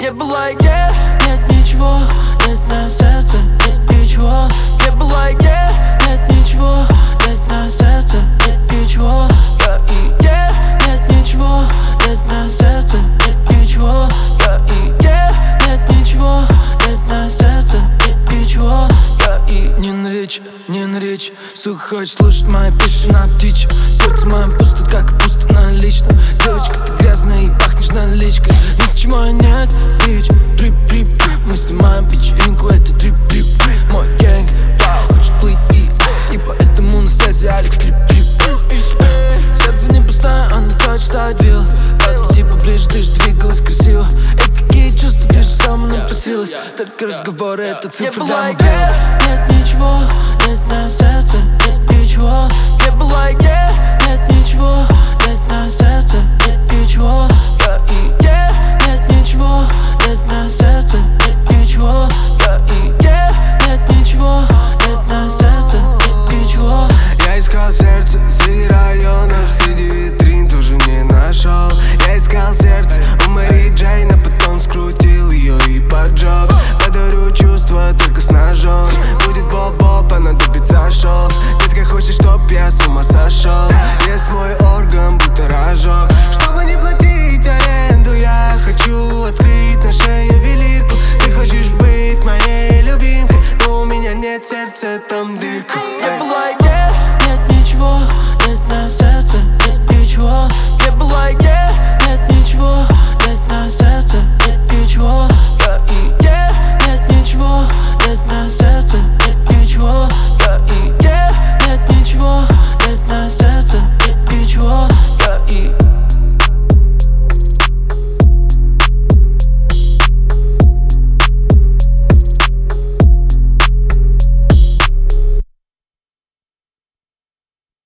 Не было идеи, нет ничего, нет на сердце, нет ничего. Не было идеи, нет ничего, нет на сердце, нет ничего. Я идея, нет ничего, нет на сердце, нет ничего. Я идея, нет ничего, нет на сердце, нет ничего. Я и не на речь, сука хочет слушать мои песни на птичьем. Сердце моим пусто, как пусто налично. Девочка, ты грязная и пахнешь наличкой. Ничего нет, бич, трип-трип. Мы снимаем вечеринку, это трип-трип. Мой гэнг, хочет плыть и поэтому на связи Алекс трип-трип. Сердце не пустое, он не хочет ставить вилл. Подойди поближе, ты же двигалась красиво. Эй, какие чувства, ты же сама напросилась. Только разговоры, это цифры для мобила. Нет ничего, нет на сердце, нет ничего. Не было идеи, нет ничего, нет